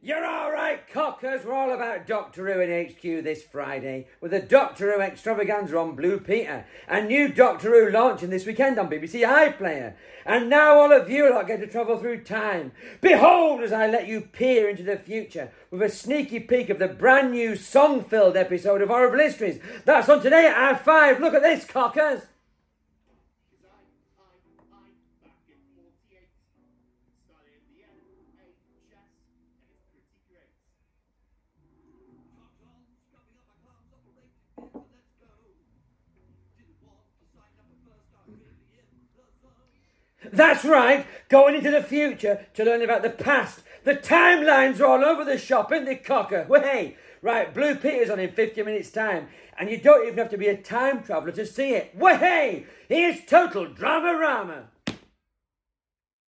You're all right, cockers. We're all about Doctor Who in HQ this Friday with a Doctor Who extravaganza on Blue Peter. A new Doctor Who launching this weekend on BBC iPlayer. And now all of you lot get to travel through time. Behold as I let you peer into the future with a sneaky peek of the brand new song-filled episode of Horrible Histories. That's on today at R5. Look at this, cockers. That's right, going into the future to learn about the past. The timelines are all over the shop, ain't they, cocker? Well, hey, right, Blue Peter's on in 50 minutes' time, and you don't even have to be a time traveller to see it. Well, hey, here's Total Drama-Rama.